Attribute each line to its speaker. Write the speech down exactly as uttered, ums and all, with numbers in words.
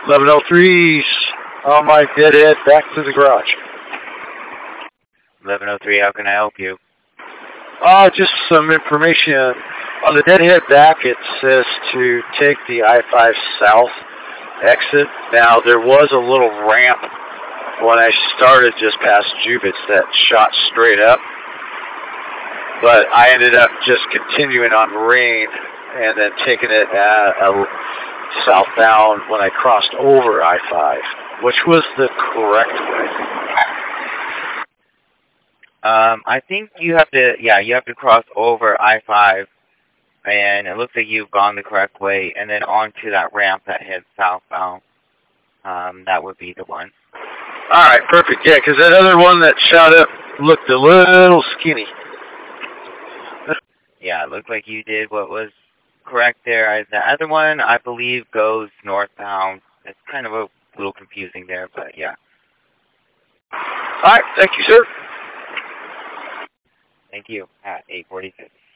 Speaker 1: eleven oh three's on my deadhead back to the garage.
Speaker 2: eleven oh three, how can I help you?
Speaker 1: Uh, just some information. On the deadhead back, it says to take the I five south exit. Now, there was a little ramp when I started just past Jubitz that shot straight up, but I ended up just continuing on Rain and then taking it at a southbound when I crossed over I five, which was the correct way.
Speaker 2: Um, I think you have to, yeah, you have to cross over I five, and it looks like you've gone the correct way, and then onto that ramp that heads southbound. Um, that would be the one.
Speaker 1: All right, perfect. Yeah, because that other one that shot up looked a little skinny.
Speaker 2: Yeah, it looked like you did what was correct there. The other one, I believe, goes northbound. It's kind of a little confusing there, but yeah.
Speaker 1: All right, thank you, sir.
Speaker 2: Thank you. At eight forty-six.